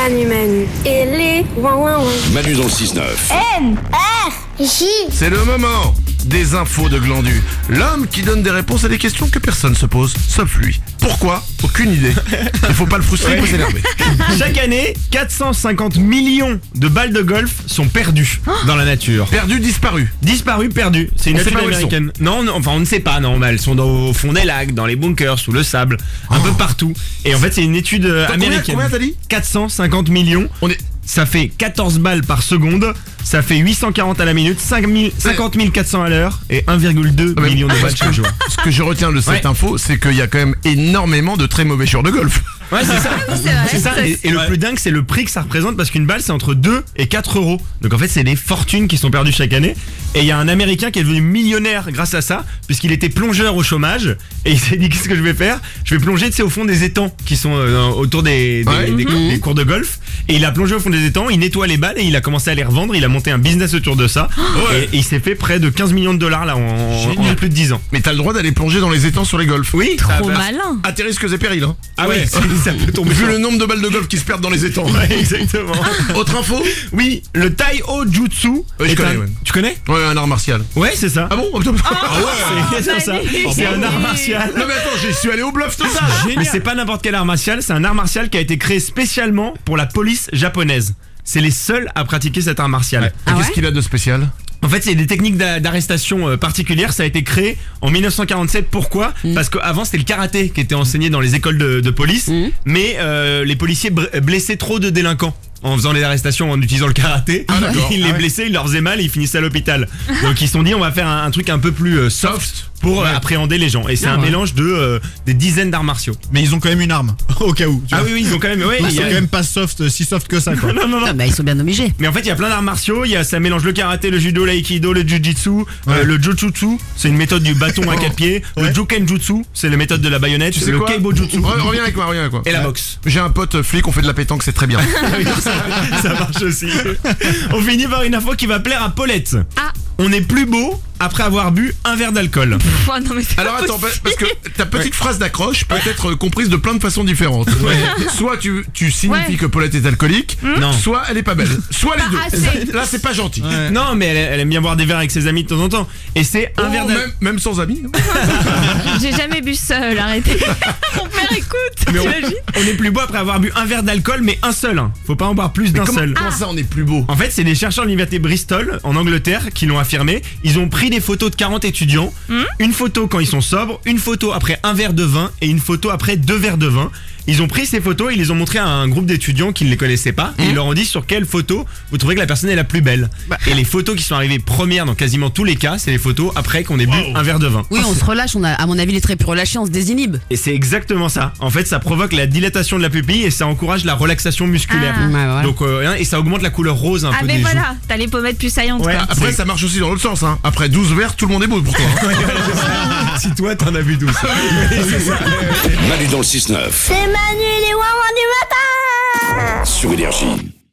Manu et les ouin ouin ouin. Manu dans le 6-9. J. C'est le moment des infos de Glandu. L'homme qui donne des réponses à des questions que personne se pose, sauf lui. Pourquoi? Aucune idée. Il faut pas le frustrer, il faut s'énerver. Chaque année, 450 millions de balles de golf sont perdues dans la nature. Perdu, disparu. Disparues, perdues. C'est une On sait étude pas où elles américaine. Non, enfin on ne sait pas, non, mais elles sont au fond des lacs, dans les bunkers, sous le sable, un peu partout. Et en fait, c'est une étude américaine. Combien t'as dit? 450 millions. Ça fait 14 balles par seconde, ça fait 840 à la minute, 50 400 à l'heure et 1,2 million de balles chaque jour. Ce que je retiens de cette info, c'est qu'il y a quand même énormément de très mauvais joueurs de golf. Ouais, c'est ça. C'est ça. Et le plus dingue, c'est le prix que ça représente parce qu'une balle, c'est entre 2 et 4 euros. Donc en fait, c'est des fortunes qui sont perdues chaque année. Et il y a un Américain qui est devenu millionnaire grâce à ça, puisqu'il était plongeur au chômage. Et il s'est dit, qu'est-ce que je vais faire? Je vais plonger, au fond des étangs qui sont autour des cours de golf. Et il a plongé au fond des étangs, il nettoie les balles et il a commencé à les revendre. Il a monté un business autour de ça. Et il s'est fait près de 15 millions de dollars là en plus de 10 ans. Mais t'as le droit d'aller plonger dans les étangs sur les golfs. Oui, Trop malin. À tes risques et périls. Hein. Ah ouais, ça peut tomber. Vu le nombre de balles de golf qui se perdent dans les étangs. Ouais, exactement. Autre info? Oui, le Taiho Jutsu. Je connais, ouais. Tu connais? Ouais, un art martial. Ouais, c'est ça. Ah bon? C'est ça. C'est un art martial. Non mais attends, j'y suis allé au bluff tout ça. Mais c'est pas n'importe quel art martial, c'est un art martial qui a été créé spécialement pour la police japonaise. C'est les seuls à pratiquer cet art martial. Et qu'est-ce qu'il a de spécial? En fait, c'est des techniques d'arrestation particulières. Ça a été créé en 1947. Pourquoi? Parce qu'avant, c'était le karaté qui était enseigné dans les écoles de police. Mais les policiers blessaient trop de délinquants en faisant les arrestations, en utilisant le karaté. Ils les blessaient, ils leur faisaient mal et ils finissaient à l'hôpital. Donc ils se sont dit, on va faire un truc un peu plus soft pour appréhender les gens. Et c'est un mélange des dizaines d'arts martiaux. Mais ils ont quand même une arme, au cas où. Ah oui, ils ont quand même... Ouais, ils sont quand même pas soft, si soft que ça, quoi. Non. Ah bah ils sont bien obligés. Mais en fait, il y a plein d'arts martiaux. Ça mélange le karaté, le judo, l'aïkido, le jujitsu, le jujutsu, c'est une méthode du bâton à 4 pieds. Le jukenjutsu, c'est la méthode de la baïonnette. Tu sais le quoi? Keibojutsu. Reviens avec moi. Et la boxe. J'ai un pote flic, on fait de la pétanque, c'est très bien. Ça marche aussi. On finit par une info qui va plaire à Paulette. On est plus beau après avoir bu un verre d'alcool. Oh, non, mais c'est Alors pas attends, possible. parce que ta petite phrase d'accroche peut être comprise de plein de façons différentes. Soit tu signifies que Paulette est alcoolique, Non. soit elle est pas belle. Soit les deux. assez. Là c'est pas gentil. Non, mais elle aime bien boire des verres avec ses amis de temps en temps. Et c'est un verre d'alcool. Même sans amis. J'ai jamais bu seul, arrêtez. Mon père écoute, Mais t'imagines? on est plus beau après avoir bu un verre d'alcool, mais un seul. Faut pas en boire plus d'un seul. Comment ça on est plus beau? En fait, c'est des chercheurs de l'université Bristol, en Angleterre, qui l'ont affirmé. Ils ont pris des photos de 40 étudiants. Une photo quand ils sont sobres, une photo après un verre de vin et une photo après 2 verres de vin. Ils ont pris ces photos et ils les ont montrées à un groupe d'étudiants qui ne les connaissaient pas. Et ils leur ont dit sur quelle photo vous trouvez que la personne est la plus belle. Et les photos qui sont arrivées premières dans quasiment tous les cas, c'est les photos après qu'on ait bu un verre de vin. Oui, on se relâche, à mon avis, les traits plus relâchés, on se désinhibe. Et c'est exactement ça. En fait, ça provoque la dilatation de la pupille et ça encourage la relaxation musculaire. Ouais, voilà. Donc, et ça augmente la couleur rose un peu mais des voilà, t'as les pommettes plus saillantes. Ouais. quoi. Après ça marche aussi dans l'autre sens. Hein. Après 12 verres, tout le monde est beau pour toi. Hein. joues. Si toi t'en as vu 12. Manu dans le 6-9. C'est Manu et les ouin ouin du matin. Sur Énergie.